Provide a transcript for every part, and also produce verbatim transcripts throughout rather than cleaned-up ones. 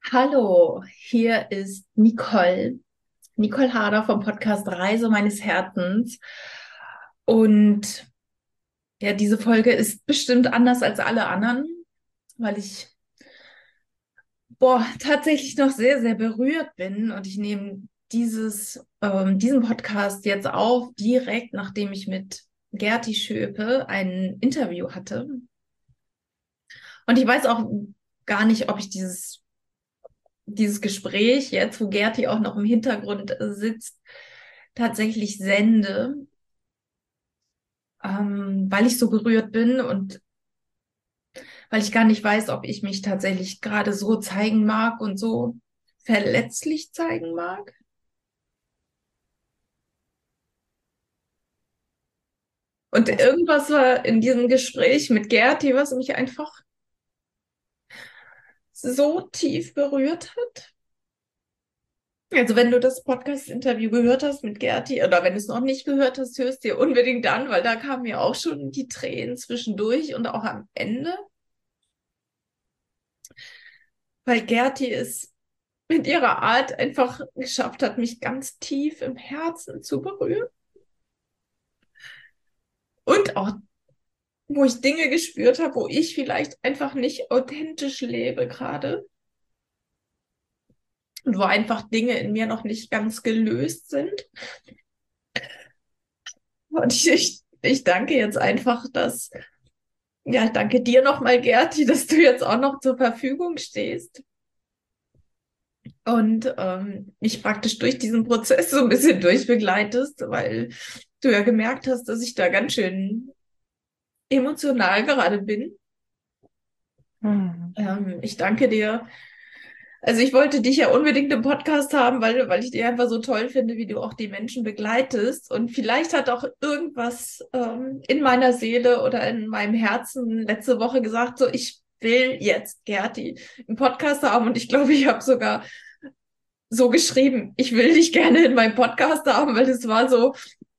Hallo, hier ist Nicole, Nicole Harder vom Podcast Reise meines Herzens. Und ja, diese Folge ist bestimmt anders als alle anderen, weil ich, boah, tatsächlich noch sehr, sehr berührt bin. Und ich nehme dieses, ähm, diesen Podcast jetzt auf, direkt nachdem ich mit Gerti Schöpe ein Interview hatte. Und ich weiß auch gar nicht, ob ich dieses dieses Gespräch jetzt, wo Gerti auch noch im Hintergrund sitzt, tatsächlich sende, ähm, weil ich so berührt bin und weil ich gar nicht weiß, ob ich mich tatsächlich gerade so zeigen mag und so verletzlich zeigen mag. Und Das, irgendwas war in diesem Gespräch mit Gerti, was mich einfach so tief berührt hat. Also wenn du das Podcast-Interview gehört hast mit Gerti oder wenn du es noch nicht gehört hast, hörst dir unbedingt an, weil da kamen mir auch schon die Tränen zwischendurch und auch am Ende, weil Gerti es mit ihrer Art einfach geschafft hat, mich ganz tief im Herzen zu berühren und auch, wo ich Dinge gespürt habe, wo ich vielleicht einfach nicht authentisch lebe gerade und wo einfach Dinge in mir noch nicht ganz gelöst sind. Und ich, ich danke jetzt einfach, dass Ja, danke dir nochmal, Gerti, dass du jetzt auch noch zur Verfügung stehst und ähm, mich praktisch durch diesen Prozess so ein bisschen durchbegleitest, weil du ja gemerkt hast, dass ich da ganz schön emotional gerade bin. hm. Ähm, ich danke dir. Also ich wollte dich ja unbedingt im Podcast haben, weil, weil ich dir einfach so toll finde, wie du auch die Menschen begleitest. Und vielleicht hat auch irgendwas ähm, in meiner Seele oder in meinem Herzen letzte Woche gesagt, so ich will jetzt Gerti im Podcast haben. Und ich glaube, ich habe sogar so geschrieben, ich will dich gerne in meinem Podcast haben, weil es war so,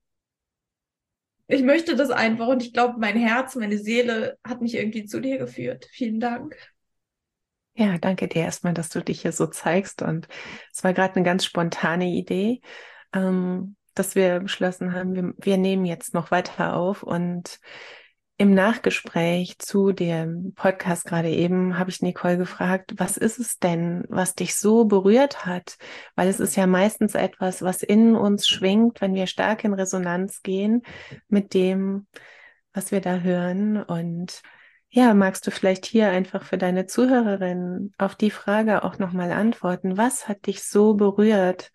ich möchte das einfach. Und ich glaube, mein Herz, meine Seele hat mich irgendwie zu dir geführt. Vielen Dank. Ja, danke dir erstmal, dass du dich hier so zeigst. Und es war gerade eine ganz spontane Idee, ähm, dass wir beschlossen haben, wir, wir nehmen jetzt noch weiter auf. Und im Nachgespräch zu dem Podcast gerade eben habe ich Nicole gefragt, was ist es denn, was dich so berührt hat? Weil es ist ja meistens etwas, was in uns schwingt, wenn wir stark in Resonanz gehen mit dem, was wir da hören. Und ja, magst du vielleicht hier einfach für deine Zuhörerin auf die Frage auch nochmal antworten? Was hat dich so berührt?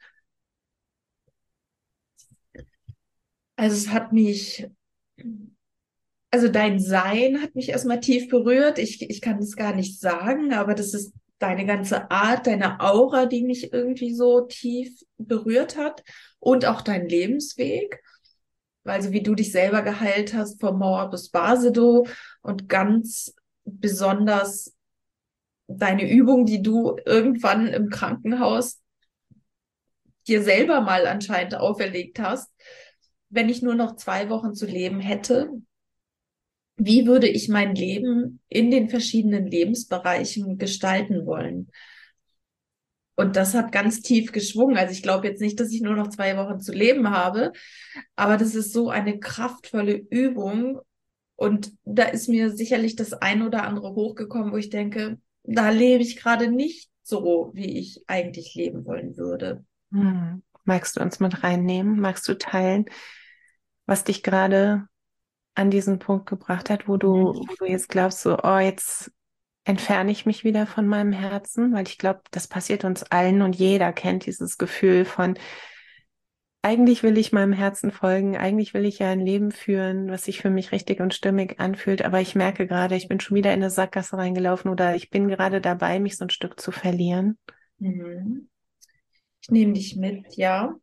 Also es hat mich Also dein Sein hat mich erstmal tief berührt. Ich, ich kann das gar nicht sagen, aber das ist deine ganze Art, deine Aura, die mich irgendwie so tief berührt hat und auch dein Lebensweg. Also wie du dich selber geheilt hast von Mauer bis Basedow und ganz besonders deine Übung, die du irgendwann im Krankenhaus dir selber mal anscheinend auferlegt hast. Wenn ich nur noch zwei Wochen zu leben hätte, wie würde ich mein Leben in den verschiedenen Lebensbereichen gestalten wollen? Und das hat ganz tief geschwungen. Also ich glaube jetzt nicht, dass ich nur noch zwei Wochen zu leben habe, aber das ist so eine kraftvolle Übung. Und da ist mir sicherlich das ein oder andere hochgekommen, wo ich denke, da lebe ich gerade nicht so, wie ich eigentlich leben wollen würde. Hm. Magst du uns mit reinnehmen? Magst du teilen, was dich gerade an diesen Punkt gebracht hat, wo du, Mhm. wo du jetzt glaubst, so, oh, jetzt entferne ich mich wieder von meinem Herzen? Weil ich glaube, das passiert uns allen und jeder kennt dieses Gefühl von, eigentlich will ich meinem Herzen folgen, eigentlich will ich ja ein Leben führen, was sich für mich richtig und stimmig anfühlt, aber ich merke gerade, ich bin schon wieder in eine Sackgasse reingelaufen oder ich bin gerade dabei, mich so ein Stück zu verlieren. Mhm. Ich nehme dich mit, ja.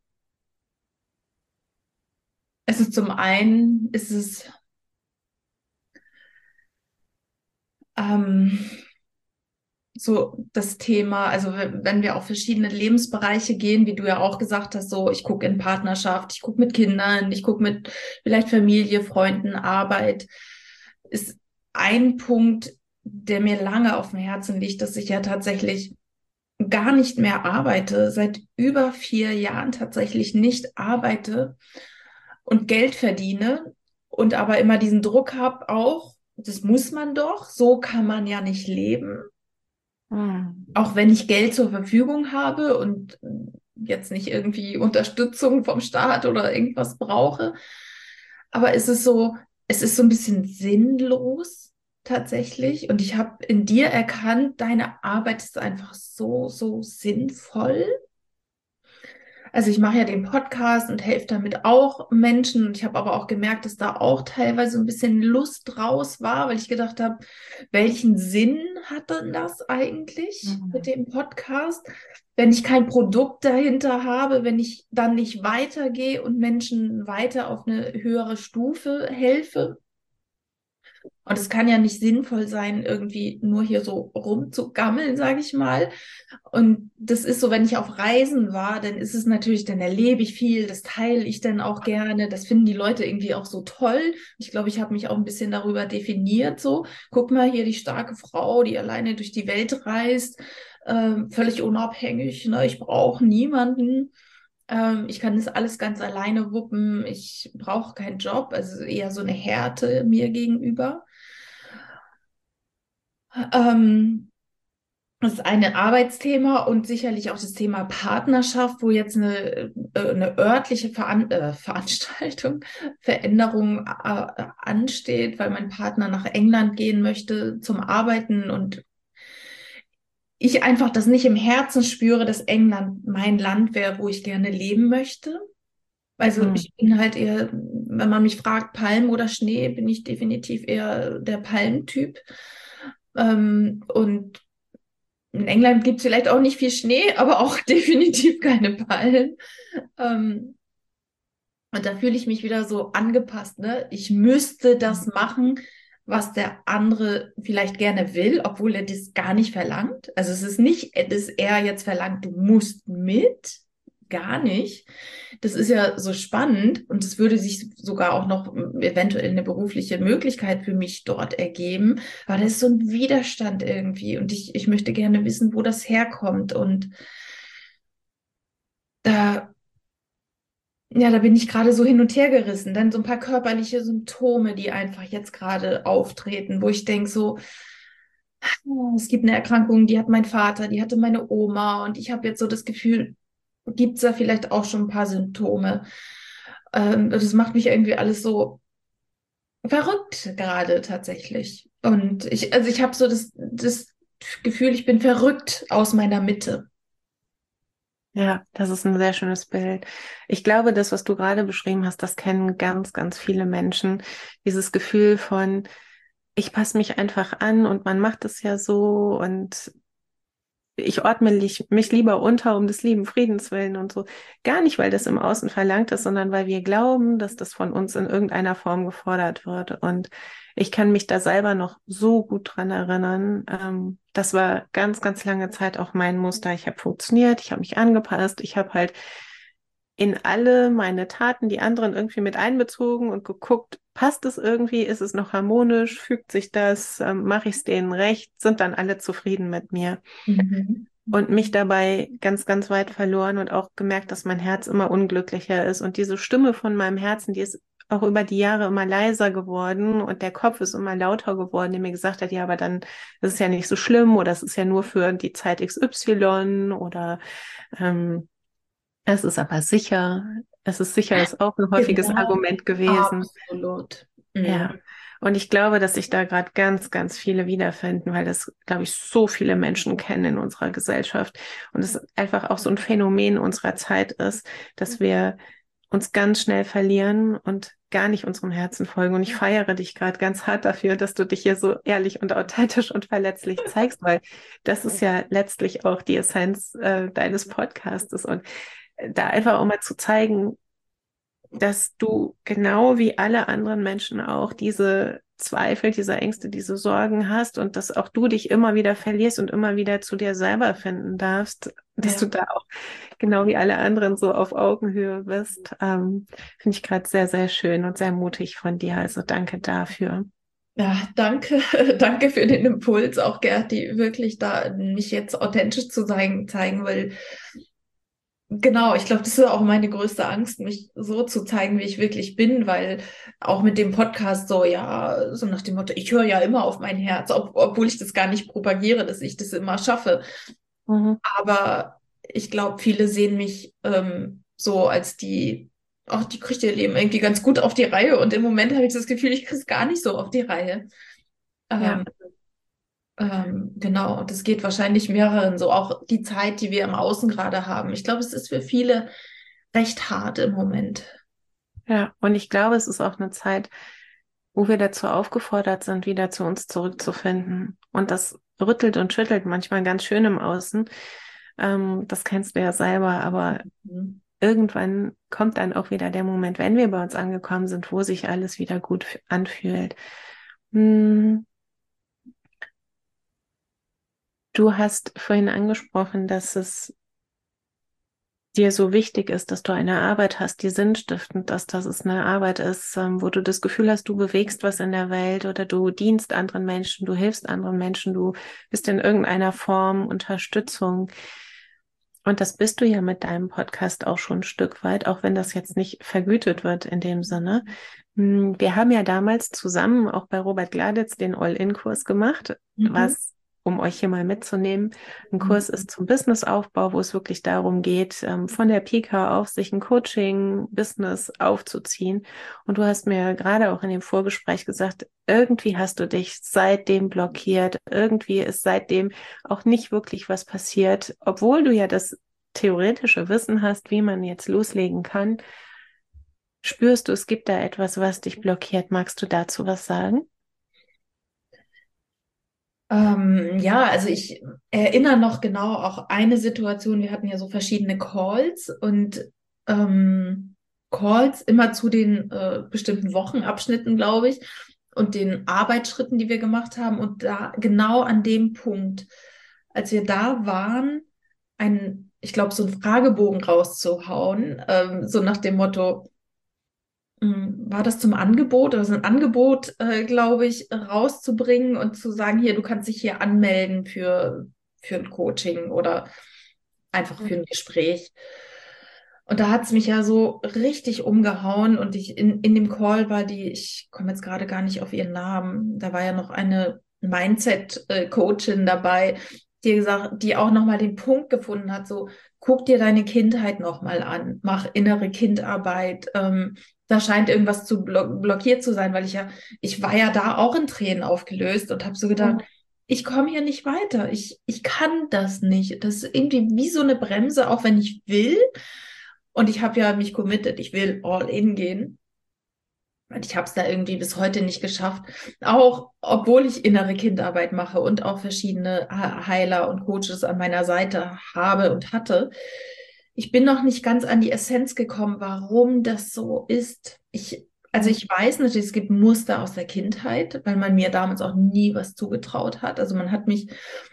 Also zum einen ist es ähm, so das Thema, also wenn wenn wir auf verschiedene Lebensbereiche gehen, wie du ja auch gesagt hast, so ich gucke in Partnerschaft, ich gucke mit Kindern, ich gucke mit vielleicht Familie, Freunden, Arbeit, ist ein Punkt, der mir lange auf dem Herzen liegt, dass ich ja tatsächlich gar nicht mehr arbeite, seit über vier Jahren tatsächlich nicht arbeite und Geld verdiene und aber immer diesen Druck habe auch, das muss man doch, so kann man ja nicht leben, Mhm. auch wenn ich Geld zur Verfügung habe und jetzt nicht irgendwie Unterstützung vom Staat oder irgendwas brauche. Aber es ist so, es ist so ein bisschen sinnlos tatsächlich. Und ich habe in dir erkannt, deine Arbeit ist einfach so, so sinnvoll. Also ich mache ja den Podcast und helfe damit auch Menschen. Und ich habe aber auch gemerkt, dass da auch teilweise ein bisschen Lust draus war, weil ich gedacht habe, welchen Sinn hat denn das eigentlich mit Mhm. dem Podcast, wenn ich kein Produkt dahinter habe, wenn ich dann nicht weitergehe und Menschen weiter auf eine höhere Stufe helfe? Und es kann ja nicht sinnvoll sein, irgendwie nur hier so rumzugammeln, sage ich mal. Und das ist so, wenn ich auf Reisen war, dann ist es natürlich, dann erlebe ich viel, das teile ich dann auch gerne. Das finden die Leute irgendwie auch so toll. Ich glaube, ich habe mich auch ein bisschen darüber definiert, so, guck mal hier die starke Frau, die alleine durch die Welt reist, ähm, völlig unabhängig, ne? Ich brauche niemanden. Ähm, ich kann das alles ganz alleine wuppen. Ich brauche keinen Job, also eher so eine Härte mir gegenüber. Ähm, Das ist ein Arbeitsthema und sicherlich auch das Thema Partnerschaft, wo jetzt eine, äh, eine örtliche Veran äh, Veranstaltung, Veränderung äh, ansteht, weil mein Partner nach England gehen möchte zum Arbeiten und ich einfach das nicht im Herzen spüre, dass England mein Land wäre, wo ich gerne leben möchte. Also Mhm. ich bin halt eher, wenn man mich fragt, Palm oder Schnee, bin ich definitiv eher der Palmtyp. Ähm, und in England gibt es vielleicht auch nicht viel Schnee, aber auch definitiv keine Palmen. Ähm, und da fühle ich mich wieder so angepasst, ne? Ich müsste das machen, was der andere vielleicht gerne will, obwohl er das gar nicht verlangt. Also es ist nicht, dass er jetzt verlangt, du musst mit. Gar nicht. Das ist ja so spannend und es würde sich sogar auch noch eventuell eine berufliche Möglichkeit für mich dort ergeben. Aber da ist so ein Widerstand irgendwie und ich, ich möchte gerne wissen, wo das herkommt. Und da, ja, da bin ich gerade so hin und her gerissen. Dann so ein paar körperliche Symptome, die einfach jetzt gerade auftreten, wo ich denke so, oh, es gibt eine Erkrankung, die hat mein Vater, die hatte meine Oma und ich habe jetzt so das Gefühl, gibt es da vielleicht auch schon ein paar Symptome. Ähm, das macht mich irgendwie alles so verrückt gerade tatsächlich. Und ich, also ich habe so das, das Gefühl, ich bin verrückt aus meiner Mitte. Ja, das ist ein sehr schönes Bild. Ich glaube, das, was du gerade beschrieben hast, das kennen ganz, ganz viele Menschen. Dieses Gefühl von, ich passe mich einfach an und man macht es ja so und ich ordne mich, mich lieber unter um des lieben Friedens willen und so. Gar nicht, weil das im Außen verlangt ist, sondern weil wir glauben, dass das von uns in irgendeiner Form gefordert wird. Und ich kann mich da selber noch so gut dran erinnern. Ähm, das war ganz, ganz lange Zeit auch mein Muster. Ich habe funktioniert, ich habe mich angepasst, ich habe halt in alle meine Taten die anderen irgendwie mit einbezogen und geguckt, passt es irgendwie, ist es noch harmonisch, fügt sich das, ähm, mache ich es denen recht, sind dann alle zufrieden mit mir Mhm. und mich dabei ganz, ganz weit verloren und auch gemerkt, dass mein Herz immer unglücklicher ist und diese Stimme von meinem Herzen, die ist auch über die Jahre immer leiser geworden und der Kopf ist immer lauter geworden, der mir gesagt hat, ja, aber dann ist es ja nicht so schlimm oder es ist ja nur für die Zeit X Y oder ähm, es ist aber sicher. Es ist sicher, ist auch ein häufiges Genau, Argument gewesen. absolut. Ja. Mhm. Und ich glaube, dass sich da gerade ganz, ganz viele wiederfinden, weil das, glaube ich, so viele Menschen kennen in unserer Gesellschaft. Und es einfach auch so ein Phänomen unserer Zeit ist, dass wir uns ganz schnell verlieren und gar nicht unserem Herzen folgen. Und ich feiere dich gerade ganz hart dafür, dass du dich hier so ehrlich und authentisch und verletzlich zeigst, weil das ist ja letztlich auch die Essenz äh, deines Podcastes. Und da einfach auch mal zu zeigen, dass du genau wie alle anderen Menschen auch diese Zweifel, diese Ängste, diese Sorgen hast und dass auch du dich immer wieder verlierst und immer wieder zu dir selber finden darfst, dass Ja. du da auch genau wie alle anderen so auf Augenhöhe bist, ähm, finde ich gerade sehr, sehr schön und sehr mutig von dir. Also danke dafür. Ja, danke, danke für den Impuls, auch Gerti, wirklich da mich jetzt authentisch zu zeigen, zeigen, weil genau, ich glaube, das ist auch meine größte Angst, mich so zu zeigen, wie ich wirklich bin, weil auch mit dem Podcast so, ja, so nach dem Motto, ich höre ja immer auf mein Herz, ob, obwohl ich das gar nicht propagiere, dass ich das immer schaffe. Mhm. Aber ich glaube, viele sehen mich ähm, so als die, ach, die kriegt ihr Leben irgendwie ganz gut auf die Reihe. Und im Moment habe ich das Gefühl, ich kriege es gar nicht so auf die Reihe. Ja, Ähm, ähm, genau, und das geht wahrscheinlich mehreren so, auch die Zeit, die wir im Außen gerade haben. Ich glaube, es ist für viele recht hart im Moment. ja. Und ich glaube, es ist auch eine Zeit, wo wir dazu aufgefordert sind, wieder zu uns zurückzufinden. Und das rüttelt und schüttelt manchmal ganz schön im Außen. Ähm, das kennst du ja selber, aber Mhm. irgendwann kommt dann auch wieder der Moment, wenn wir bei uns angekommen sind, wo sich alles wieder gut f- anfühlt. Hm, du hast vorhin angesprochen, dass es dir so wichtig ist, dass du eine Arbeit hast, die sinnstiftend ist, dass es eine Arbeit ist, ähm, wo du das Gefühl hast, du bewegst was in der Welt oder du dienst anderen Menschen, du hilfst anderen Menschen, du bist in irgendeiner Form Unterstützung. Und das bist du ja mit deinem Podcast auch schon ein Stück weit, auch wenn das jetzt nicht vergütet wird in dem Sinne. Hm, Wir haben ja damals zusammen auch bei Robert Gladitz den All-In-Kurs gemacht, Mhm. was, um euch hier mal mitzunehmen, ein Kurs ist zum Businessaufbau, wo es wirklich darum geht, ähm, von der Pika auf sich ein Coaching-Business aufzuziehen. Und du hast mir gerade auch in dem Vorgespräch gesagt, irgendwie hast du dich seitdem blockiert, irgendwie ist seitdem auch nicht wirklich was passiert, obwohl du ja das theoretische Wissen hast, wie man jetzt loslegen kann. Spürst du, es gibt da etwas, was dich blockiert? Magst du dazu was sagen? Ähm, ja, also ich erinnere noch genau auch eine Situation. Wir hatten ja so verschiedene Calls und ähm, Calls immer zu den äh, bestimmten Wochenabschnitten, glaube ich, und den Arbeitsschritten, die wir gemacht haben. Und da genau an dem Punkt, als wir da waren, ein, ich glaube, so einen Fragebogen rauszuhauen, ähm, so nach dem Motto, Mm, war das zum Angebot oder so ein Angebot, äh, glaube ich, rauszubringen und zu sagen, hier, du kannst dich hier anmelden für, für ein Coaching oder einfach für ein Gespräch. Und da hat es mich ja so richtig umgehauen und ich in, in dem Call war die, ich komme jetzt gerade gar nicht auf ihren Namen, da war ja noch eine Mindset-Coachin dabei, die gesagt, die auch nochmal den Punkt gefunden hat, so, guck dir deine Kindheit nochmal an, mach innere Kindarbeit, ähm, da scheint irgendwas zu blo blockiert zu sein, weil ich ja, ich war ja da auch in Tränen aufgelöst und habe so gedacht, Mhm. ich komme hier nicht weiter. Ich, ich kann das nicht. Das ist irgendwie wie so eine Bremse, auch wenn ich will. Und ich habe ja mich committed, ich will all in gehen. Und ich habe es da irgendwie bis heute nicht geschafft. Auch obwohl ich innere Kindarbeit mache und auch verschiedene Ha- Heiler und Coaches an meiner Seite habe und hatte. Ich bin noch nicht ganz an die Essenz gekommen, warum das so ist. Ich, also Mhm. ich weiß natürlich, es gibt Muster aus der Kindheit, weil man mir damals auch nie was zugetraut hat. Also man hat mich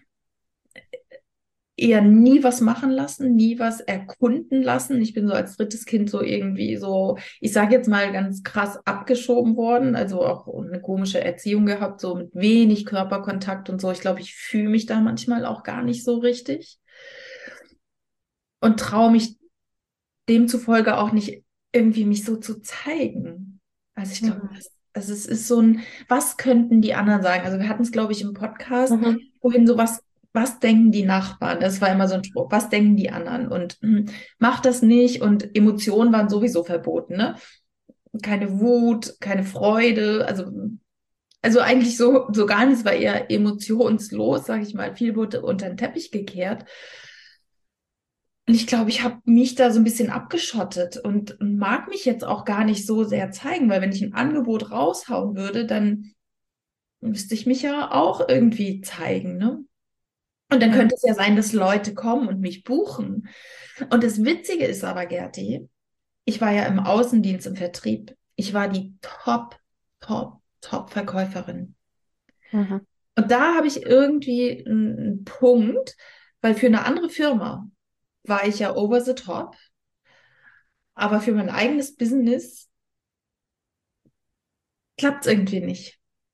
eher nie was machen lassen, nie was erkunden lassen. Ich bin so als drittes Kind so irgendwie so, ich sage jetzt mal ganz krass abgeschoben worden, also auch eine komische Erziehung gehabt, so mit wenig Körperkontakt und so. Ich glaube, ich fühle mich da manchmal auch gar nicht so richtig und traue mich demzufolge auch nicht irgendwie mich so zu zeigen. Also ich glaube, Mhm. das, also es ist so ein, was könnten die anderen sagen? Also wir hatten es, glaube ich, im Podcast Mhm. vorhin so, was, was denken die Nachbarn? Das war immer so ein Spruch, was denken die anderen? Und hm, mach das nicht. Und Emotionen waren sowieso verboten, ne? Keine Wut, keine Freude, also, also eigentlich so, so gar nichts, war eher emotionslos, sage ich mal. Viel wurde unter den Teppich gekehrt. Und ich glaube, ich habe mich da so ein bisschen abgeschottet und, und mag mich jetzt auch gar nicht so sehr zeigen, weil wenn ich ein Angebot raushauen würde, dann müsste ich mich ja auch irgendwie zeigen, ne? Und dann Ja. könnte es ja sein, dass Leute kommen und mich buchen. Und das Witzige ist aber, Gerti, ich war ja im Außendienst im Vertrieb. Ich war die Top, Top, Top Verkäuferin. Mhm. Und da habe ich irgendwie einen, einen Punkt, weil für eine andere Firma war ich ja over the top. Aber für mein eigenes Business klappt es irgendwie nicht.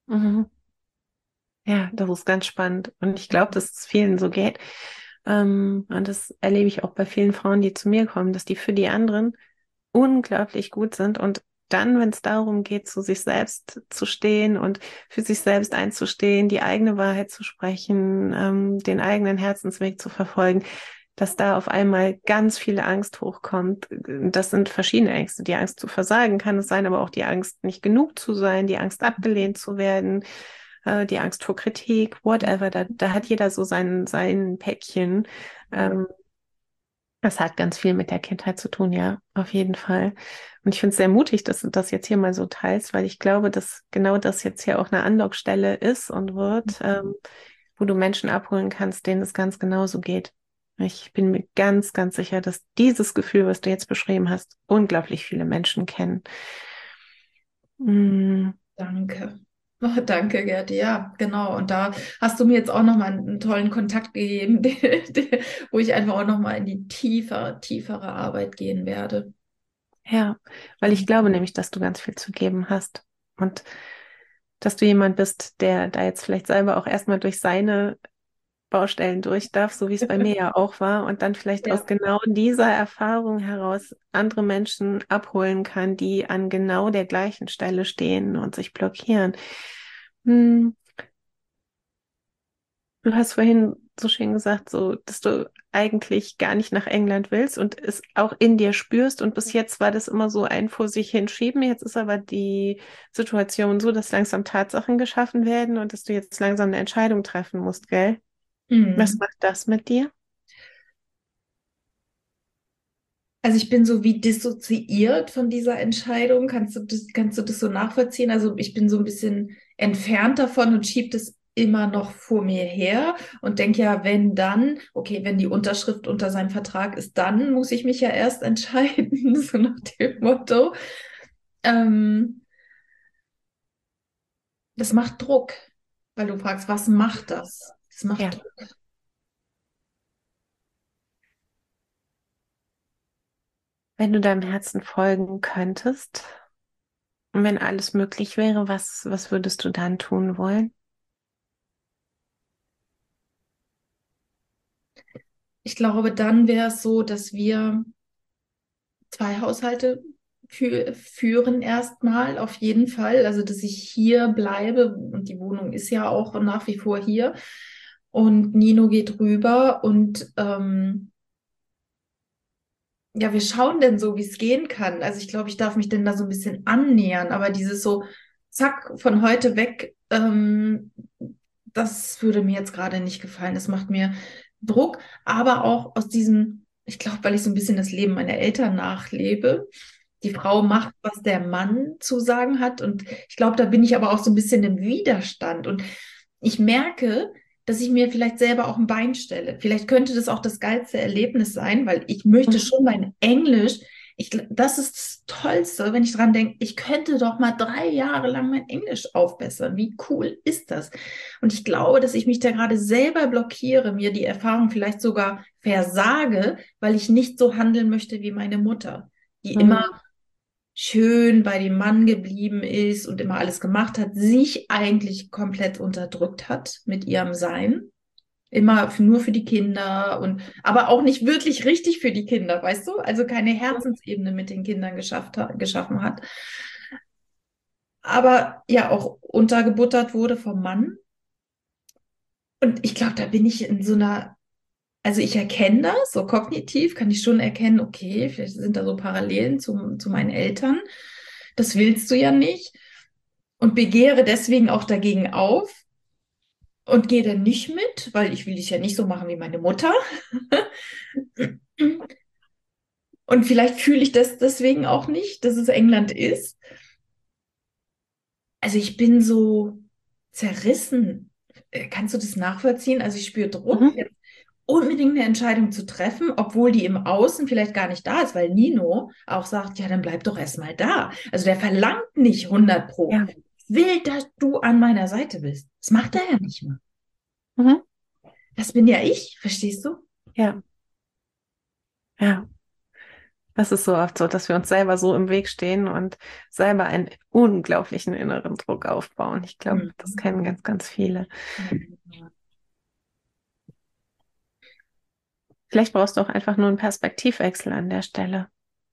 Mhm. Ja, das ist ganz spannend. Und ich glaube, dass es vielen so geht. Ähm, und das erlebe ich auch bei vielen Frauen, die zu mir kommen, dass die für die anderen unglaublich gut sind. Und dann, wenn es darum geht, zu sich selbst zu stehen und für sich selbst einzustehen, die eigene Wahrheit zu sprechen, ähm, den eigenen Herzensweg zu verfolgen, dass da auf einmal ganz viel Angst hochkommt. Das sind verschiedene Ängste. Die Angst zu versagen kann es sein, aber auch die Angst, nicht genug zu sein, die Angst, abgelehnt zu werden, äh, die Angst vor Kritik, whatever. Da, da hat jeder so sein, sein Päckchen. Ähm, Das hat ganz viel mit der Kindheit zu tun, ja, auf jeden Fall. Und ich finde es sehr mutig, dass du das jetzt hier mal so teilst, weil ich glaube, dass genau das jetzt hier auch eine Andockstelle ist und wird, ähm, wo du Menschen abholen kannst, denen es ganz genauso geht. Ich bin mir ganz, ganz sicher, dass dieses Gefühl, was du jetzt beschrieben hast, unglaublich viele Menschen kennen. Mm, Danke. Oh, danke, Gerd. Ja, genau. Und da hast du mir jetzt auch nochmal einen tollen Kontakt gegeben, der, der, wo ich einfach auch nochmal in die tiefer, tiefere Arbeit gehen werde. ja, weil ich glaube nämlich, dass du ganz viel zu geben hast und dass du jemand bist, der da jetzt vielleicht selber auch erstmal durch seine Baustellen durch darf, so wie es bei mir ja auch war, und dann vielleicht aus Ja. genau dieser Erfahrung heraus andere Menschen abholen kann, die an genau der gleichen Stelle stehen und sich blockieren. Hm, du hast vorhin so schön gesagt, so, dass du eigentlich gar nicht nach England willst und es auch in dir spürst. Und bis jetzt war das immer so ein vor sich hinschieben. Jetzt ist aber die Situation so, dass langsam Tatsachen geschaffen werden und dass du jetzt langsam eine Entscheidung treffen musst, gell? Was Mhm. macht das mit dir? Also ich bin so wie dissoziiert von dieser Entscheidung. Kannst du das, kannst du das so nachvollziehen? Also ich bin so ein bisschen entfernt davon und schiebe das immer noch vor mir her und denke ja, wenn dann, okay, wenn die Unterschrift unter seinem Vertrag ist, dann muss ich mich ja erst entscheiden, so nach dem Motto. Ähm, Das macht Druck, weil du fragst, was macht das? Das macht Ja. Druck. Wenn du deinem Herzen folgen könntest und wenn alles möglich wäre, was, was würdest du dann tun wollen? Ich glaube, dann wäre es so, dass wir zwei Haushalte fü führen erstmal, auf jeden Fall. Also, dass ich hier bleibe und die Wohnung ist ja auch nach wie vor hier. Und Nino geht rüber und ähm, ja, wir schauen denn so, wie es gehen kann. Also ich glaube, ich darf mich denn da so ein bisschen annähern, aber dieses so, zack, von heute weg, ähm, das würde mir jetzt gerade nicht gefallen. Das macht mir Druck, aber auch aus diesem, ich glaube, weil ich so ein bisschen das Leben meiner Eltern nachlebe. Die Frau macht, was der Mann zu sagen hat. Und ich glaube, da bin ich aber auch so ein bisschen im Widerstand. Und ich merke, dass ich mir vielleicht selber auch ein Bein stelle. Vielleicht könnte das auch das geilste Erlebnis sein, weil ich möchte Mhm. schon mein Englisch. Ich, das ist das Tollste, wenn ich dran denke, ich könnte doch mal drei Jahre lang mein Englisch aufbessern. Wie cool ist das? Und ich glaube, dass ich mich da gerade selber blockiere, mir die Erfahrung vielleicht sogar versage, weil ich nicht so handeln möchte wie meine Mutter, die immer Mhm. schön bei dem Mann geblieben ist und immer alles gemacht hat, sich eigentlich komplett unterdrückt hat mit ihrem Sein. Immer f- nur für die Kinder und aber auch nicht wirklich richtig für die Kinder, weißt du? Also keine Herzensebene mit den Kindern geschafft hat, geschaffen hat. Aber ja auch untergebuttert wurde vom Mann. Und ich glaube, da bin ich in so einer, also ich erkenne das, so kognitiv kann ich schon erkennen, okay, vielleicht sind da so Parallelen zu, zu meinen Eltern. Das willst du ja nicht. Und begehre deswegen auch dagegen auf und gehe dann nicht mit, weil ich will dich ja nicht so machen wie meine Mutter. Und vielleicht fühle ich das deswegen auch nicht, dass es England ist. Also ich bin so zerrissen. Äh, Kannst du das nachvollziehen? Also ich spüre Druck, Mhm. jetzt unbedingt eine Entscheidung zu treffen, obwohl die im Außen vielleicht gar nicht da ist, weil Nino auch sagt, ja, dann bleib doch erstmal da. Also der verlangt nicht hundert Pro. Ja. Will, dass du an meiner Seite bist. Das macht er ja nicht mal. Mhm. Das bin ja ich, verstehst du? Ja. Ja. Das ist so oft so, dass wir uns selber so im Weg stehen und selber einen unglaublichen inneren Druck aufbauen. Ich glaube, das Mhm. kennen ganz, ganz viele. Ja. Vielleicht brauchst du auch einfach nur einen Perspektivwechsel an der Stelle.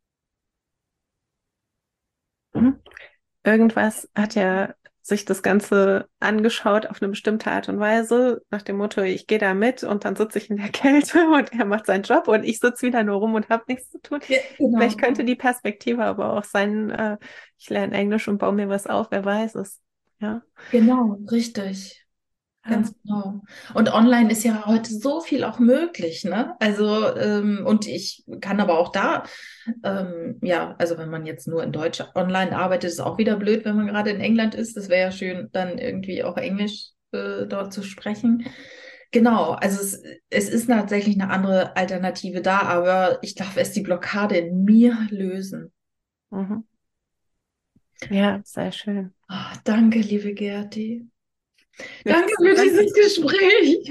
Mhm. Irgendwas hat ja sich das Ganze angeschaut auf eine bestimmte Art und Weise, nach dem Motto, ich gehe da mit und dann sitze ich in der Kälte und er macht seinen Job und ich sitze wieder nur rum und habe nichts zu tun. Ja, Vielleicht genau. könnte die Perspektive aber auch sein, äh, ich lerne Englisch und baue mir was auf, wer weiß es. Ja. Genau, richtig. Ja. Ganz genau. Und online ist ja heute so viel auch möglich, ne? Also, ähm, und ich kann aber auch da, ähm, ja, also wenn man jetzt nur in Deutsch online arbeitet, ist auch wieder blöd, wenn man gerade in England ist. Das wäre ja schön, dann irgendwie auch Englisch, äh, dort zu sprechen. Genau, also es, es ist tatsächlich eine andere Alternative da, aber ich darf erst die Blockade in mir lösen. Mhm. Ja, sehr schön. Ah, danke, liebe Gerti. Danke Nichts zu für danken. dieses Gespräch.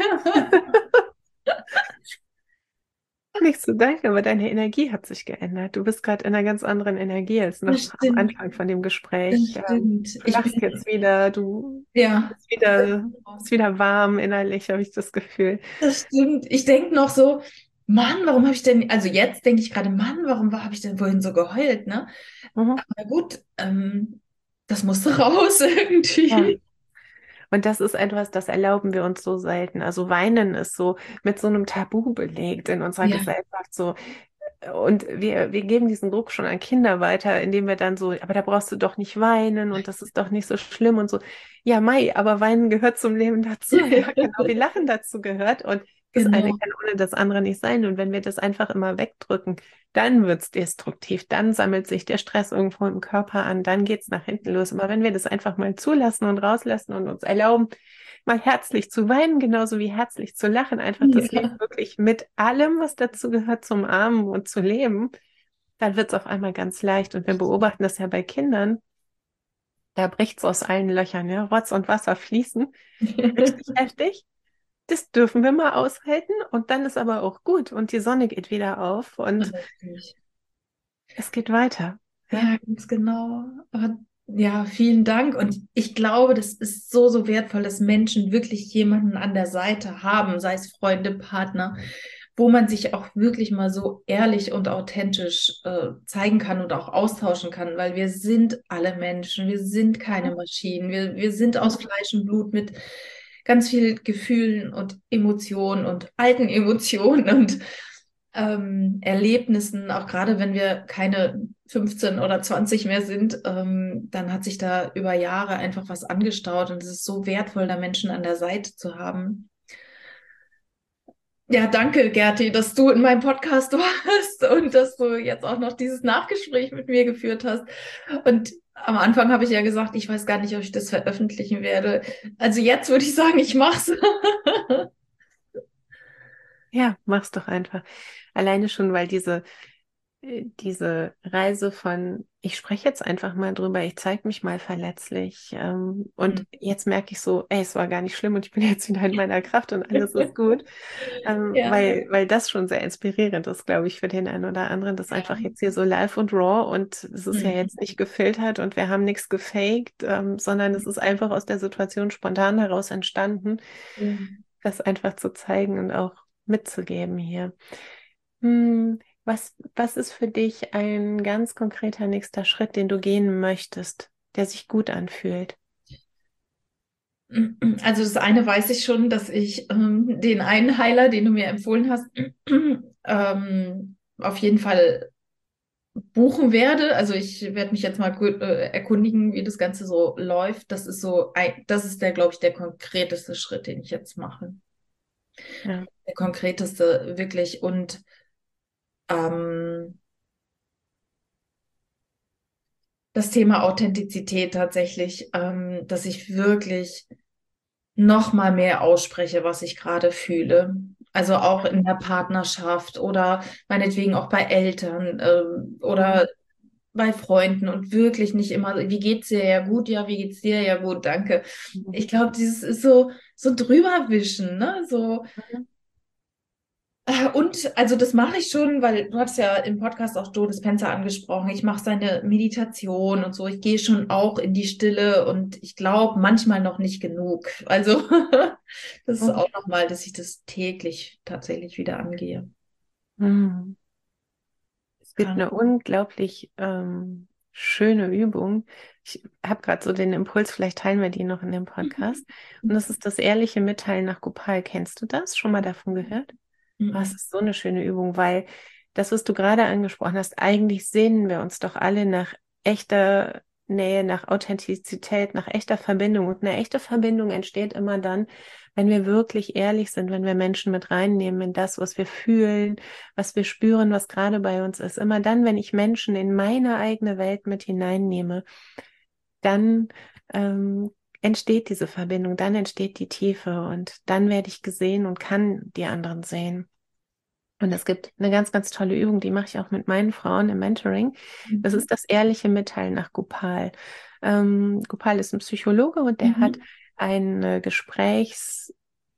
Nichts zu danken, aber deine Energie hat sich geändert. Du bist gerade in einer ganz anderen Energie als noch Das am stimmt. Anfang von dem Das Gespräch. Ähm, stimmt. du Ich lachst bin, jetzt wieder, du ja, bist wieder, bist wieder warm innerlich, habe ich das Gefühl. das stimmt. Ich denke noch so, Mann, warum habe ich denn, also jetzt denke ich gerade, Mann, warum habe ich denn vorhin so geheult, ne? Mhm. Na gut, ähm, das musste raus Ja. irgendwie. Und das ist etwas, das erlauben wir uns so selten. Also Weinen ist so mit so einem Tabu belegt in unserer Ja, Gesellschaft. So, und wir, wir geben diesen Druck schon an Kinder weiter, indem wir dann so, aber da brauchst du doch nicht weinen und das ist doch nicht so schlimm und so. Ja, Mai, aber Weinen gehört zum Leben dazu, ja, genau wie Lachen dazu gehört. Und das eine genau. kann ohne das andere nicht sein. Und wenn wir das einfach immer wegdrücken, dann wird es destruktiv, dann sammelt sich der Stress irgendwo im Körper an, dann geht es nach hinten los. Aber wenn wir das einfach mal zulassen und rauslassen und uns erlauben, mal herzlich zu weinen, genauso wie herzlich zu lachen, einfach das Leben Ja, wirklich mit allem, was dazu gehört, zum Armen und zu leben, dann wird es auf einmal ganz leicht. Und wir beobachten das ja bei Kindern, da bricht es aus allen Löchern, ja, Rotz und Wasser fließen, richtig heftig. Das dürfen wir mal aushalten und dann ist aber auch gut und die Sonne geht wieder auf und richtig. es geht weiter. Ja. Ja, ganz genau. Aber ja, vielen Dank. Und ich glaube, das ist so, so wertvoll, dass Menschen wirklich jemanden an der Seite haben, sei es Freunde, Partner, wo man sich auch wirklich mal so ehrlich und authentisch äh, zeigen kann und auch austauschen kann, weil wir sind alle Menschen, wir sind keine Maschinen, wir, wir sind aus Fleisch und Blut mit ganz viel Gefühlen und Emotionen und alten Emotionen und ähm, Erlebnissen, auch gerade wenn wir keine fünfzehn oder zwanzig mehr sind, ähm, dann hat sich da über Jahre einfach was angestaut und es ist so wertvoll, da Menschen an der Seite zu haben. Ja, danke, Gerti, dass du in meinem Podcast warst und dass du jetzt auch noch dieses Nachgespräch mit mir geführt hast. Und am Anfang habe ich ja gesagt, ich weiß gar nicht, ob ich das veröffentlichen werde. Also jetzt würde ich sagen, ich mach's. Ja, mach's doch einfach. Alleine schon, weil diese äh, diese Reise von, ich spreche jetzt einfach mal drüber, ich zeige mich mal verletzlich. Ähm, und jetzt merke ich so, ey, es war gar nicht schlimm und ich bin jetzt wieder in meiner Kraft und alles ist gut. Ähm, Ja, weil, weil das schon sehr inspirierend ist, glaube ich, für den einen oder anderen, das ja. einfach jetzt hier so live und raw und es ist ja Mhm. jetzt nicht gefiltert und wir haben nichts gefaked, ähm, sondern es ist einfach aus der Situation spontan heraus entstanden, Ja. das einfach zu zeigen und auch mitzugeben hier. Hm, was, was ist für dich ein ganz konkreter nächster Schritt, den du gehen möchtest, der sich gut anfühlt? Also das eine weiß ich schon, dass ich ähm, den einen Heiler, den du mir empfohlen hast, ähm, auf jeden Fall buchen werde. Also ich werde mich jetzt mal gut, äh, erkundigen, wie das Ganze so läuft. Das ist so, ein, das ist der, glaube ich, der konkreteste Schritt, den ich jetzt mache. Ja. Der konkreteste wirklich. Und ähm, das Thema Authentizität tatsächlich, ähm, dass ich wirklich noch mal mehr ausspreche, was ich gerade fühle. Also auch in der Partnerschaft oder meinetwegen auch bei Eltern ähm, Mhm. oder bei Freunden und wirklich nicht immer, so, wie geht's dir? Ja gut, ja, wie geht's dir? Ja gut, danke. Mhm. Ich glaube, dieses ist so so drüberwischen, ne? So Äh, Und also das mache ich schon, weil du hast ja im Podcast auch Joe Dispenza angesprochen. Ich mache seine Meditation und so. Ich gehe schon auch in die Stille und ich glaube manchmal noch nicht genug. Also das ist Mhm. auch nochmal, dass ich das täglich tatsächlich wieder angehe. Mhm. Es gibt Kann. eine unglaublich ähm, schöne Übung. Ich habe gerade so den Impuls, vielleicht teilen wir die noch in dem Podcast. Und das ist das ehrliche Mitteilen nach Gopal. Kennst du das? Schon mal davon gehört? Oh, es Mhm. ist so eine schöne Übung, weil das, was du gerade angesprochen hast, eigentlich sehnen wir uns doch alle nach echter Nähe, nach Authentizität, nach echter Verbindung. Und eine echte Verbindung entsteht immer dann, wenn wir wirklich ehrlich sind, wenn wir Menschen mit reinnehmen in das, was wir fühlen, was wir spüren, was gerade bei uns ist. Immer dann, wenn ich Menschen in meine eigene Welt mit hineinnehme, dann ähm, entsteht diese Verbindung, dann entsteht die Tiefe und dann werde ich gesehen und kann die anderen sehen. Und es gibt eine ganz, ganz tolle Übung, die mache ich auch mit meinen Frauen im Mentoring. Das Mhm. ist das ehrliche Mitteilen nach Gopal. Ähm, Gopal ist ein Psychologe und der hat Mhm. eine Gesprächs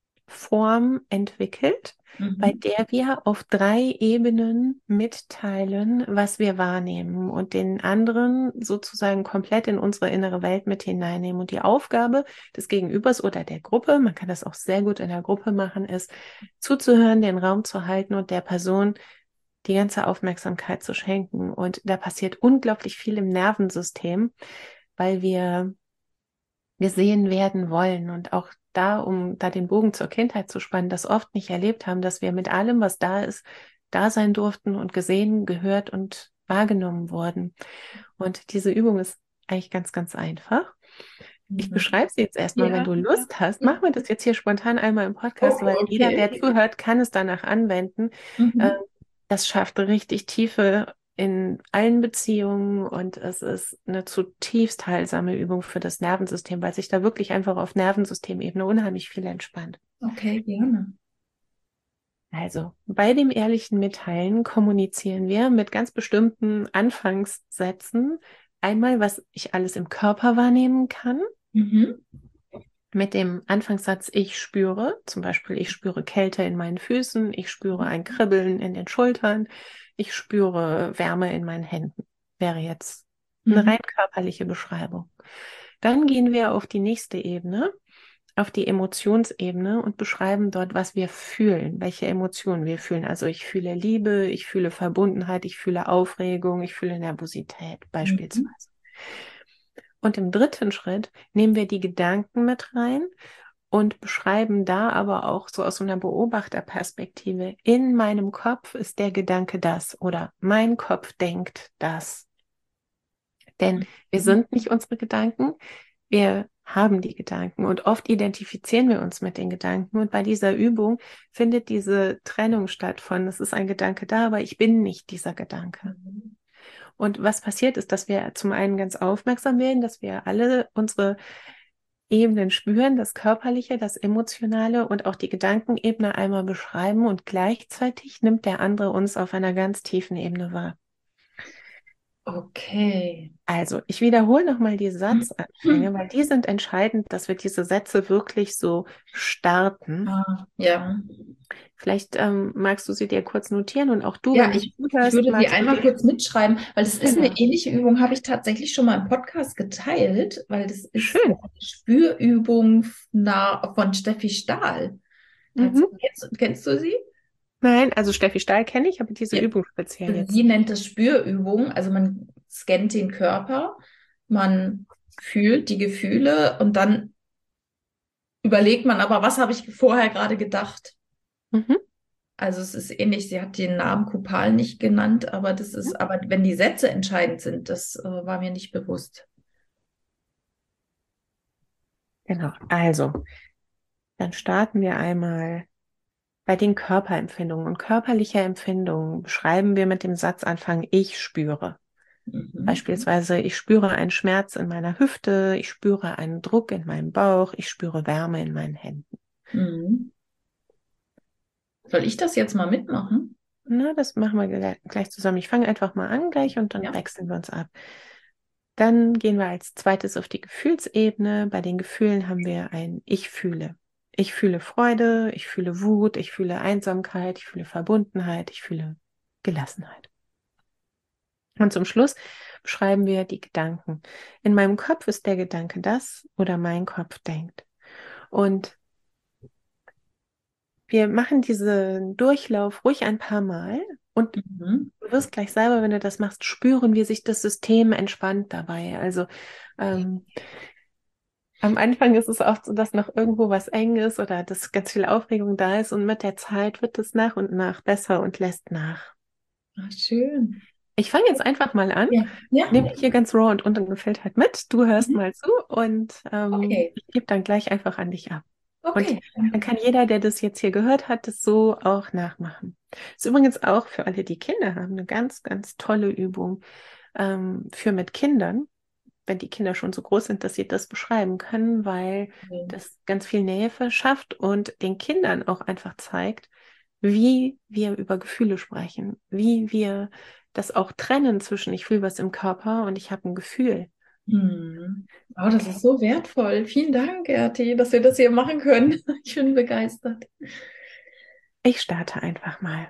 Form entwickelt, bei Mhm. der wir auf drei Ebenen mitteilen, was wir wahrnehmen und den anderen sozusagen komplett in unsere innere Welt mit hineinnehmen. Und die Aufgabe des Gegenübers oder der Gruppe, man kann das auch sehr gut in der Gruppe machen, ist zuzuhören, den Raum zu halten und der Person die ganze Aufmerksamkeit zu schenken. Und da passiert unglaublich viel im Nervensystem, weil wir gesehen werden wollen und auch da, um da den Bogen zur Kindheit zu spannen, das oft nicht erlebt haben, dass wir mit allem, was da ist, da sein durften und gesehen, gehört und wahrgenommen wurden. Und diese Übung ist eigentlich ganz, ganz einfach. Ich Mhm. beschreibe sie jetzt erstmal, wenn Ja, du ja, Lust hast. ja. Machen wir das jetzt hier spontan einmal im Podcast, Okay, weil jeder, okay, der okay. zuhört, kann es danach anwenden. Äh, Mhm. Das schafft richtig Tiefe in allen Beziehungen und es ist eine zutiefst heilsame Übung für das Nervensystem, weil sich da wirklich einfach auf Nervensystemebene unheimlich viel entspannt. Okay, gerne. Also bei dem ehrlichen Mitteilen kommunizieren wir mit ganz bestimmten Anfangssätzen. Einmal, was ich alles im Körper wahrnehmen kann. Mhm. Mit dem Anfangssatz ich spüre, zum Beispiel ich spüre Kälte in meinen Füßen, ich spüre ein Kribbeln in den Schultern, ich spüre Wärme in meinen Händen. Wäre jetzt eine Mhm. rein körperliche Beschreibung. Dann gehen wir auf die nächste Ebene, auf die Emotionsebene und beschreiben dort, was wir fühlen, welche Emotionen wir fühlen. Also ich fühle Liebe, ich fühle Verbundenheit, ich fühle Aufregung, ich fühle Nervosität Mhm. beispielsweise. Und im dritten Schritt nehmen wir die Gedanken mit rein und beschreiben da aber auch so aus so einer Beobachterperspektive. In meinem Kopf ist der Gedanke das oder mein Kopf denkt das. Denn wir Mhm. sind nicht unsere Gedanken, wir haben die Gedanken und oft identifizieren wir uns mit den Gedanken. Und bei dieser Übung findet diese Trennung statt von, es ist ein Gedanke da, aber ich bin nicht dieser Gedanke. Mhm. Und was passiert ist, dass wir zum einen ganz aufmerksam werden, dass wir alle unsere Ebenen spüren, das Körperliche, das Emotionale und auch die Gedankenebene einmal beschreiben und gleichzeitig nimmt der andere uns auf einer ganz tiefen Ebene wahr. Okay. Also, ich wiederhole nochmal die Satzanfänge, Mhm. weil die sind entscheidend, dass wir diese Sätze wirklich so starten. Ah, ja. Vielleicht ähm, magst du sie dir kurz notieren und auch du, Ja, wenn du ich, ich zuhörst, würde sie magst du einmal dir. kurz mitschreiben, weil es ist eine Genau. ähnliche Übung, habe ich tatsächlich schon mal im Podcast geteilt, weil das ist Schön. eine Spürübung na, von Steffi Stahl. Mhm. Tatsächlich. Kennst, kennst du sie? Nein, also Steffi Stahl kenne ich, aber diese Ja. Übung speziell Also jetzt. sie nennt das Spürübung. Also man scannt den Körper, man fühlt die Gefühle und dann überlegt man aber, was habe ich vorher gerade gedacht? Mhm. Also es ist ähnlich, sie hat den Namen Kupal nicht genannt, aber das ist, aber wenn die Sätze entscheidend sind, das äh, war mir nicht bewusst. Genau. Also, dann starten wir einmal bei den Körperempfindungen. Und körperliche Empfindungen beschreiben wir mit dem Satzanfang ich spüre. Mhm. Beispielsweise, ich spüre einen Schmerz in meiner Hüfte, ich spüre einen Druck in meinem Bauch, ich spüre Wärme in meinen Händen. Mhm. Soll ich das jetzt mal mitmachen? Na, das machen wir gleich gleich zusammen. Ich fange einfach mal an gleich und dann Ja. wechseln wir uns ab. Dann gehen wir als zweites auf die Gefühlsebene. Bei den Gefühlen haben wir ein Ich fühle. Ich fühle Freude, ich fühle Wut, ich fühle Einsamkeit, ich fühle Verbundenheit, ich fühle Gelassenheit. Und zum Schluss beschreiben wir die Gedanken. In meinem Kopf ist der Gedanke das oder mein Kopf denkt. Und wir machen diesen Durchlauf ruhig ein paar Mal und Mhm. du wirst gleich selber, wenn du das machst, spüren, wie sich das System entspannt dabei. Also ähm, am Anfang ist es oft so, dass noch irgendwo was eng ist oder dass ganz viel Aufregung da ist und mit der Zeit wird es nach und nach besser und lässt nach. Ach, schön. Ich fange jetzt einfach mal an, Ja, ja. nehme dich hier ganz raw und ungefiltert mit. Du hörst Mhm. mal zu und ähm, Okay, ich gebe dann gleich einfach an dich ab. Und okay. dann kann jeder, der das jetzt hier gehört hat, das so auch nachmachen. Ist übrigens auch für alle, die Kinder haben, eine ganz, ganz tolle Übung ähm, für mit Kindern, wenn die Kinder schon so groß sind, dass sie das beschreiben können, weil das ganz viel Nähe verschafft und den Kindern auch einfach zeigt, wie wir über Gefühle sprechen, wie wir das auch trennen zwischen ich fühle was im Körper und ich habe ein Gefühl. Hm. Oh, das ist so wertvoll. Vielen Dank, Erti, dass wir das hier machen können. Ich bin begeistert. Ich starte einfach mal.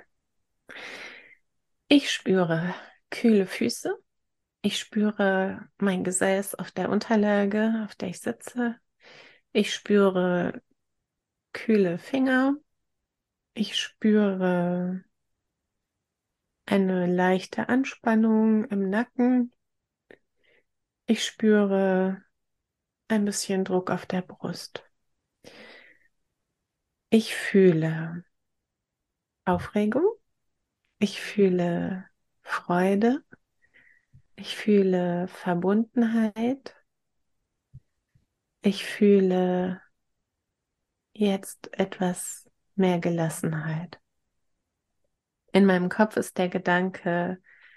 Ich spüre kühle Füße. Ich spüre mein Gesäß auf der Unterlage, auf der ich sitze. Ich spüre kühle Finger. Ich spüre eine leichte Anspannung im Nacken. Ich spüre ein bisschen Druck auf der Brust. Ich fühle Aufregung. Ich fühle Freude. Ich fühle Verbundenheit. Ich fühle jetzt etwas mehr Gelassenheit. In meinem Kopf ist der Gedanke,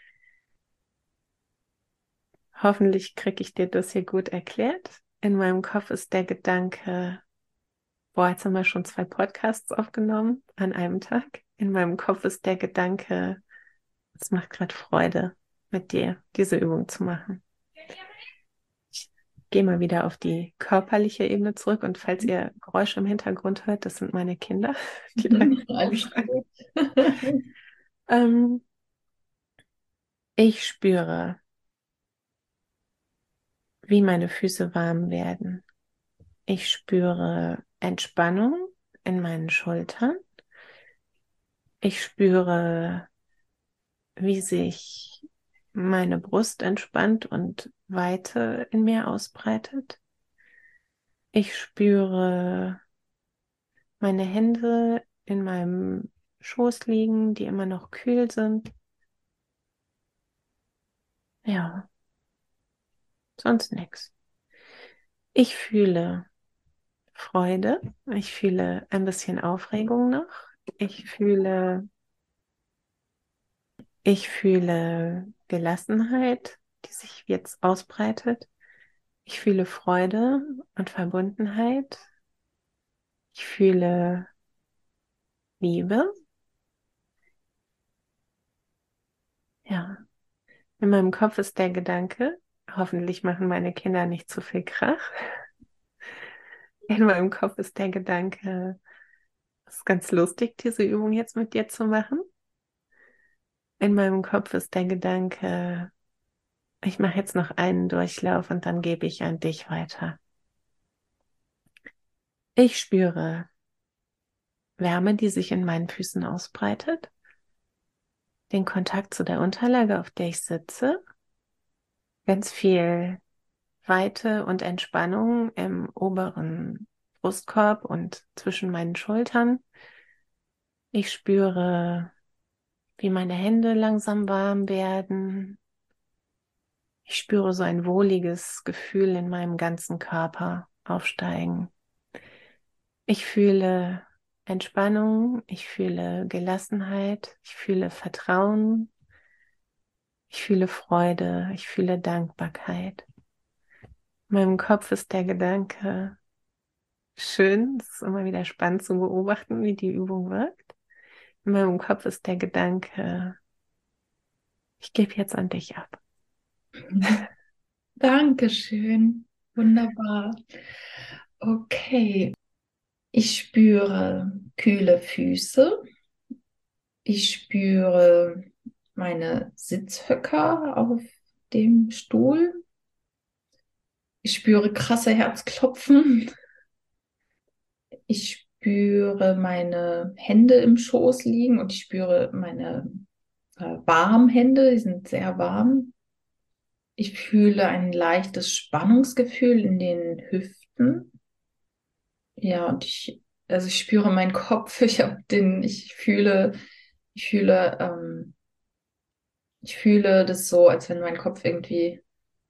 hoffentlich kriege ich dir das hier gut erklärt. In meinem Kopf ist der Gedanke, boah, jetzt haben wir schon zwei Podcasts aufgenommen an einem Tag. In meinem Kopf ist der Gedanke, es macht gerade Freude, mit dir diese Übung zu machen. Ich gehe mal wieder auf die körperliche Ebene zurück und falls ihr Geräusche im Hintergrund hört, das sind meine Kinder, die da Alles aufschreien. gut. Ähm, ich spüre, wie meine Füße warm werden. Ich spüre Entspannung in meinen Schultern. Ich spüre, wie sich meine Brust entspannt und Weite in mir ausbreitet. Ich spüre meine Hände in meinem Schoß liegen, die immer noch kühl sind. Ja, sonst nichts. Ich fühle Freude. Ich fühle ein bisschen Aufregung noch. Ich fühle, ich fühle Gelassenheit, die sich jetzt ausbreitet. Ich fühle Freude und Verbundenheit. Ich fühle Liebe. Ja, in meinem Kopf ist der Gedanke, hoffentlich machen meine Kinder nicht zu viel Krach. In meinem Kopf ist der Gedanke, es ist ganz lustig, diese Übung jetzt mit dir zu machen. In meinem Kopf ist der Gedanke, ich mache jetzt noch einen Durchlauf und dann gebe ich an dich weiter. Ich spüre Wärme, die sich in meinen Füßen ausbreitet, den Kontakt zu der Unterlage, auf der ich sitze, ganz viel Weite und Entspannung im oberen Brustkorb und zwischen meinen Schultern. Ich spüre, wie meine Hände langsam warm werden. Ich spüre so ein wohliges Gefühl in meinem ganzen Körper aufsteigen. Ich fühle Entspannung, ich fühle Gelassenheit, ich fühle Vertrauen, ich fühle Freude, ich fühle Dankbarkeit. In meinem Kopf ist der Gedanke, schön, es ist immer wieder spannend zu beobachten, wie die Übung wirkt. In meinem Kopf ist der Gedanke, ich gebe jetzt an dich ab. Dankeschön. Wunderbar. Okay. Ich spüre kühle Füße. Ich spüre meine Sitzhöcker auf dem Stuhl. Ich spüre krasse Herzklopfen. Ich spüre meine Hände im Schoß liegen und ich spüre meine äh, warmen Hände, die sind sehr warm. Ich fühle ein leichtes Spannungsgefühl in den Hüften. Ja, und ich, also ich spüre meinen Kopf. Ich habe den, ich fühle, ich fühle, ähm, ich fühle das so, als wenn mein Kopf irgendwie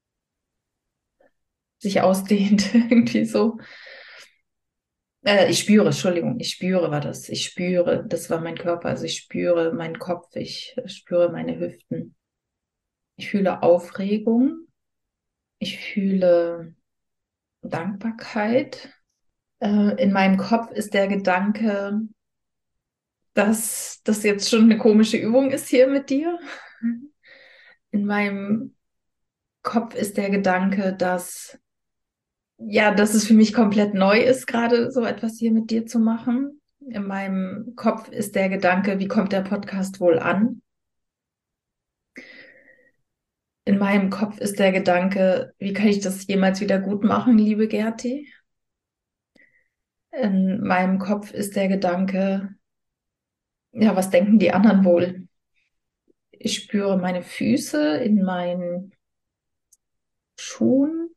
sich ausdehnt, irgendwie so. Äh, ich spüre, Entschuldigung, ich spüre war das. Ich spüre, das war mein Körper. Also ich spüre meinen Kopf, ich spüre meine Hüften. Ich fühle Aufregung. Ich fühle Dankbarkeit. Äh, in meinem Kopf ist der Gedanke, dass das jetzt schon eine komische Übung ist hier mit dir. In meinem Kopf ist der Gedanke, dass, ja, dass es für mich komplett neu ist, gerade so etwas hier mit dir zu machen. In meinem Kopf ist der Gedanke, wie kommt der Podcast wohl an? In meinem Kopf ist der Gedanke, wie kann ich das jemals wieder gut machen, liebe Gerti? In meinem Kopf ist der Gedanke, ja, was denken die anderen wohl? Ich spüre meine Füße in meinen Schuhen.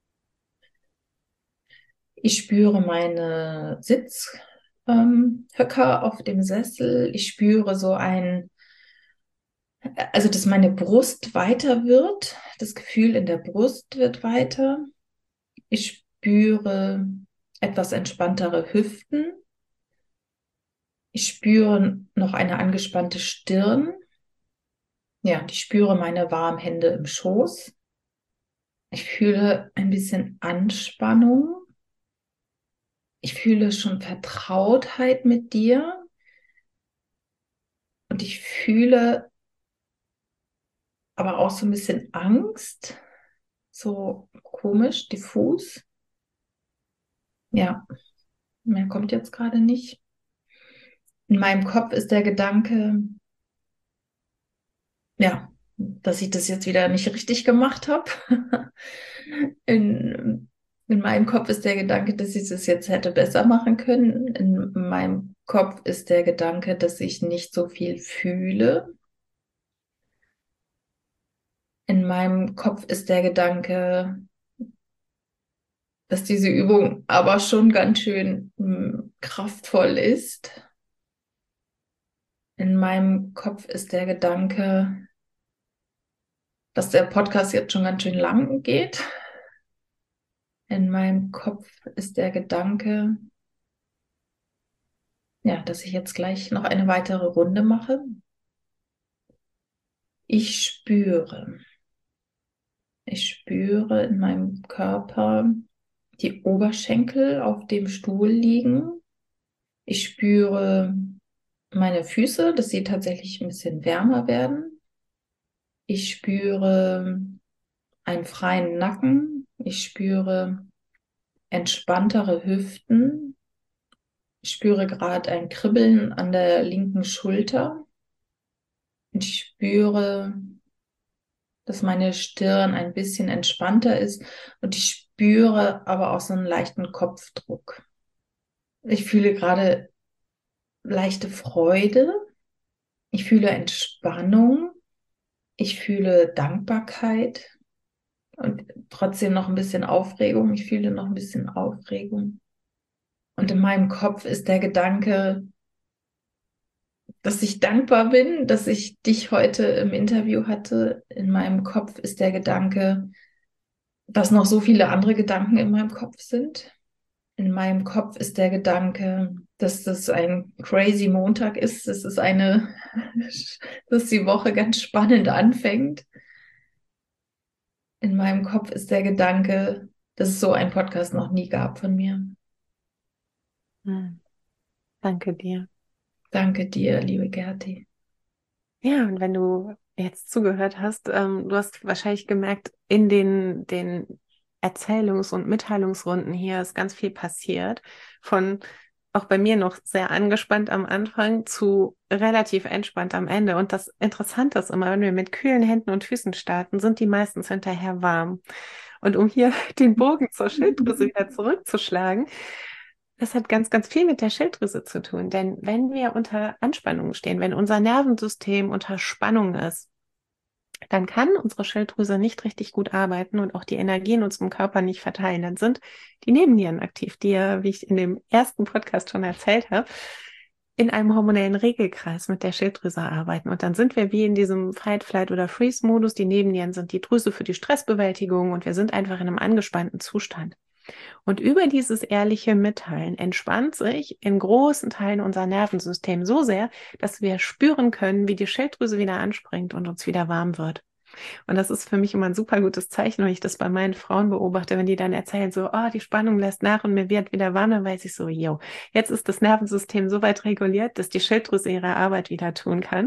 Ich spüre meine Sitzhöcker ähm, Höcker auf dem Sessel. Ich spüre so ein, also dass meine Brust weiter wird. Das Gefühl in der Brust wird weiter. Ich spüre etwas entspanntere Hüften. Ich spüre noch eine angespannte Stirn. Ja, und ich spüre meine warmen Hände im Schoß. Ich fühle ein bisschen Anspannung. Ich fühle schon Vertrautheit mit dir und ich fühle aber auch so ein bisschen Angst, so komisch, diffus. Ja, mehr kommt jetzt gerade nicht. In meinem Kopf ist der Gedanke, ja, dass ich das jetzt wieder nicht richtig gemacht habe. In, in meinem Kopf ist der Gedanke, dass ich das jetzt hätte besser machen können. In meinem Kopf ist der Gedanke, dass ich nicht so viel fühle. In meinem Kopf ist der Gedanke, dass diese Übung aber schon ganz schön mh, kraftvoll ist. In meinem Kopf ist der Gedanke, dass der Podcast jetzt schon ganz schön lang geht. In meinem Kopf ist der Gedanke, ja, dass ich jetzt gleich noch eine weitere Runde mache. Ich spüre, ich spüre in meinem Körper die Oberschenkel auf dem Stuhl liegen. Ich spüre meine Füße, dass sie tatsächlich ein bisschen wärmer werden. Ich spüre einen freien Nacken. Ich spüre entspanntere Hüften. Ich spüre gerade ein Kribbeln an der linken Schulter. Und ich spüre, dass meine Stirn ein bisschen entspannter ist. Und ich spüre aber auch so einen leichten Kopfdruck. Ich fühle gerade leichte Freude. Ich fühle Entspannung. Ich fühle Dankbarkeit und trotzdem noch ein bisschen Aufregung. Ich fühle noch ein bisschen Aufregung. Und in meinem Kopf ist der Gedanke, dass ich dankbar bin, dass ich dich heute im Interview hatte. In meinem Kopf ist der Gedanke, dass noch so viele andere Gedanken in meinem Kopf sind. In meinem Kopf ist der Gedanke, dass das ein crazy Montag ist. Es ist eine, dass die Woche ganz spannend anfängt. In meinem Kopf ist der Gedanke, dass es so einen Podcast noch nie gab von mir. Hm. Danke dir. Danke dir, liebe Gerti. Ja, und wenn du jetzt zugehört hast, ähm, du hast wahrscheinlich gemerkt, in den, den Erzählungs- und Mitteilungsrunden hier ist ganz viel passiert von auch bei mir noch sehr angespannt am Anfang zu relativ entspannt am Ende. Und das Interessante ist immer, wenn wir mit kühlen Händen und Füßen starten, sind die meistens hinterher warm. Und um hier den Bogen zur Schilddrüse wieder zurückzuschlagen, das hat ganz, ganz viel mit der Schilddrüse zu tun. Denn wenn wir unter Anspannung stehen, wenn unser Nervensystem unter Spannung ist, dann kann unsere Schilddrüse nicht richtig gut arbeiten und auch die Energie in unserem Körper nicht verteilen. Dann sind die Nebennieren aktiv, die ja, wie ich in dem ersten Podcast schon erzählt habe, in einem hormonellen Regelkreis mit der Schilddrüse arbeiten. Und dann sind wir wie in diesem Fight, Flight oder Freeze-Modus. Die Nebennieren sind die Drüse für die Stressbewältigung und wir sind einfach in einem angespannten Zustand. Und über dieses ehrliche Mitteilen entspannt sich in großen Teilen unser Nervensystem so sehr, dass wir spüren können, wie die Schilddrüse wieder anspringt und uns wieder warm wird. Und das ist für mich immer ein super gutes Zeichen, wenn ich das bei meinen Frauen beobachte, wenn die dann erzählen so, oh, die Spannung lässt nach und mir wird wieder warm, dann weiß ich so, yo, jetzt ist das Nervensystem so weit reguliert, dass die Schilddrüse ihre Arbeit wieder tun kann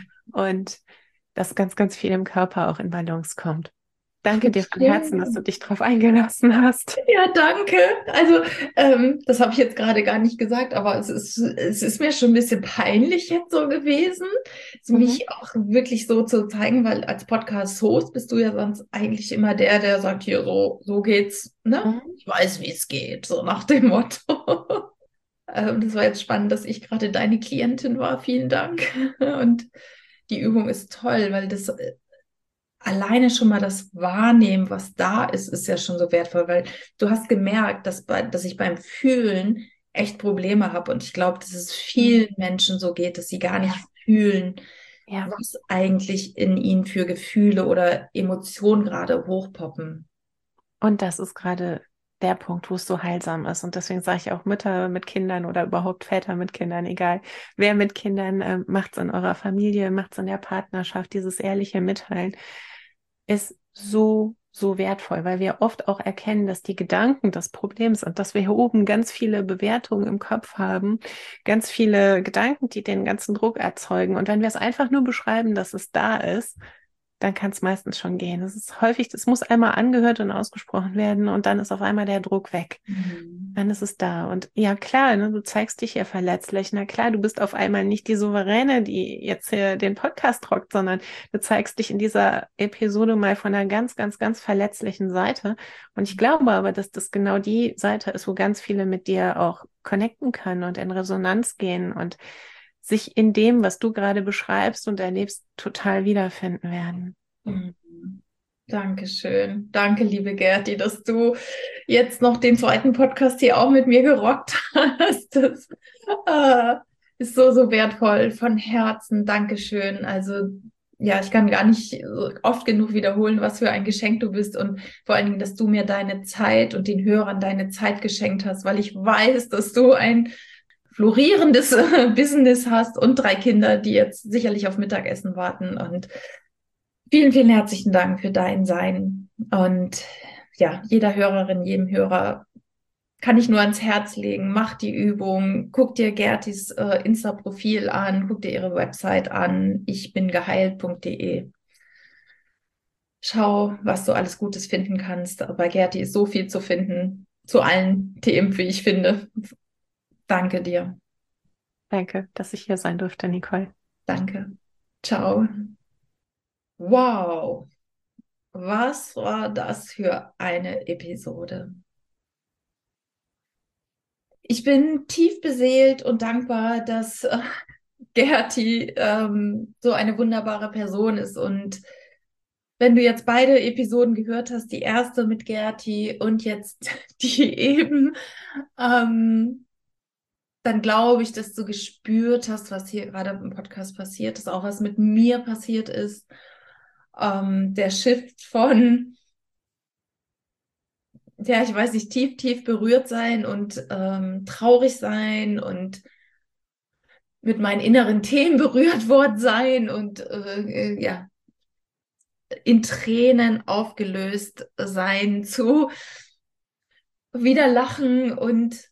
und dass ganz, ganz viel im Körper auch in Balance kommt. Danke dir von Herzen, dass du Schön. dich drauf eingelassen hast. Ja, danke. Also, ähm, das habe ich jetzt gerade gar nicht gesagt, aber es ist, es ist mir schon ein bisschen peinlich jetzt so gewesen, Mhm. mich auch wirklich so zu zeigen, weil als Podcast-Host bist du ja sonst eigentlich immer der, der sagt, hier, so, so geht's, ne? Mhm. Ich weiß, wie es geht, so nach dem Motto. Ähm, das war jetzt spannend, dass ich gerade deine Klientin war. Vielen Dank. Und die Übung ist toll, weil das äh, alleine schon mal das Wahrnehmen, was da ist, ist ja schon so wertvoll, weil du hast gemerkt, dass, bei, dass ich beim Fühlen echt Probleme habe. Und ich glaube, dass es Mhm. vielen Menschen so geht, dass sie gar nicht Ja, fühlen, ja. was eigentlich in ihnen für Gefühle oder Emotionen gerade hochpoppen. Und das ist gerade der Punkt, wo es so heilsam ist. Und deswegen sage ich auch Mütter mit Kindern oder überhaupt Väter mit Kindern, egal wer mit Kindern, äh, macht es in eurer Familie, macht es in der Partnerschaft, dieses ehrliche Mitteilen ist so, so wertvoll, weil wir oft auch erkennen, dass die Gedanken das Problem sind, dass wir hier oben ganz viele Bewertungen im Kopf haben, ganz viele Gedanken, die den ganzen Druck erzeugen. Und wenn wir es einfach nur beschreiben, dass es da ist, dann kann es meistens schon gehen. Es ist häufig, es muss einmal angehört und ausgesprochen werden und dann ist auf einmal der Druck weg. Mhm. Dann ist es da. Und ja, klar, ne, du zeigst dich ja verletzlich. Na klar, du bist auf einmal nicht die Souveräne, die jetzt hier den Podcast rockt, sondern du zeigst dich in dieser Episode mal von einer ganz, ganz, ganz verletzlichen Seite. Und ich glaube aber, dass das genau die Seite ist, wo ganz viele mit dir auch connecten können und in Resonanz gehen und sich in dem, was du gerade beschreibst und erlebst, total wiederfinden werden. Mhm. Dankeschön. Danke, liebe Gerti, dass du jetzt noch den zweiten Podcast hier auch mit mir gerockt hast. Das äh, ist so, so wertvoll. Von Herzen. Dankeschön. Also, ja, ich kann gar nicht oft genug wiederholen, was für ein Geschenk du bist und vor allen Dingen, dass du mir deine Zeit und den Hörern deine Zeit geschenkt hast, weil ich weiß, dass du ein florierendes Business hast und drei Kinder, die jetzt sicherlich auf Mittagessen warten und vielen, vielen herzlichen Dank für dein Sein. Und ja, jeder Hörerin, jedem Hörer kann ich nur ans Herz legen. Mach die Übung, guck dir Gertis äh, Insta-Profil an, guck dir ihre Website an, ich bin geheilt punkt de. Schau, was du alles Gutes finden kannst. Bei Gerti ist so viel zu finden, zu allen Themen, wie ich finde. Danke dir. Danke, dass ich hier sein durfte, Nicole. Danke. Ciao. Wow, was war das für eine Episode? Ich bin tief beseelt und dankbar, dass äh, Gerti ähm, so eine wunderbare Person ist. Und wenn du jetzt beide Episoden gehört hast, die erste mit Gerti und jetzt die eben, ähm, dann glaube ich, dass du gespürt hast, was hier gerade im Podcast passiert ist, auch was mit mir passiert ist. Ähm, der Shift von, ja, ich weiß nicht, tief, tief berührt sein und ähm, traurig sein und mit meinen inneren Themen berührt worden sein und äh, äh, ja, in Tränen aufgelöst sein zu wieder lachen und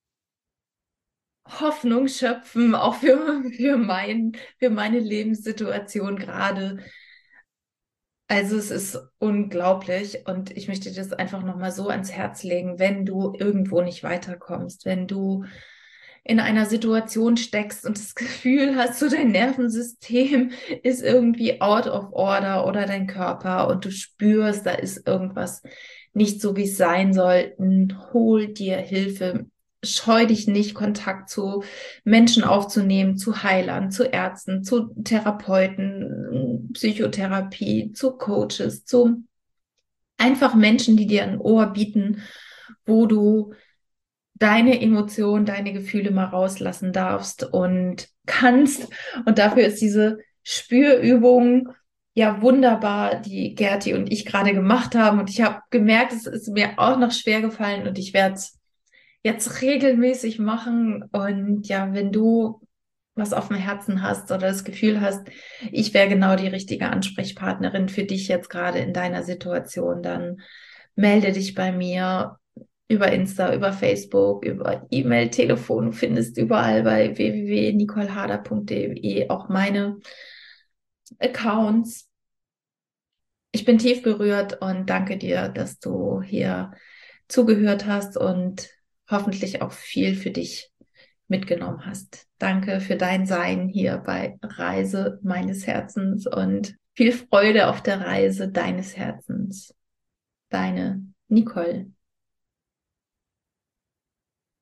Hoffnung schöpfen, auch für, für, mein, für meine Lebenssituation gerade. Also es ist unglaublich und ich möchte dir das einfach nochmal so ans Herz legen, wenn du irgendwo nicht weiterkommst, wenn du in einer Situation steckst und das Gefühl hast, so dein Nervensystem ist irgendwie out of order oder dein Körper und du spürst, da ist irgendwas nicht so, wie es sein sollten, hol dir Hilfe. Scheu dich nicht, Kontakt zu Menschen aufzunehmen, zu Heilern, zu Ärzten, zu Therapeuten, Psychotherapie, zu Coaches, zu einfach Menschen, die dir ein Ohr bieten, wo du deine Emotionen, deine Gefühle mal rauslassen darfst und kannst. Und dafür ist diese Spürübung ja wunderbar, die Gerti und ich gerade gemacht haben. Und ich habe gemerkt, es ist mir auch noch schwer gefallen und ich werde es jetzt regelmäßig machen. Und ja, wenn du was auf dem Herzen hast oder das Gefühl hast, ich wäre genau die richtige Ansprechpartnerin für dich jetzt gerade in deiner Situation, dann melde dich bei mir über Insta, über Facebook, über E-Mail, Telefon. Du findest überall bei w w w punkt nicole harder punkt d e auch meine Accounts. Ich bin tief berührt und danke dir, dass du hier zugehört hast und hoffentlich auch viel für dich mitgenommen hast. Danke für dein Sein hier bei Reise meines Herzens und viel Freude auf der Reise deines Herzens. Deine Nicole.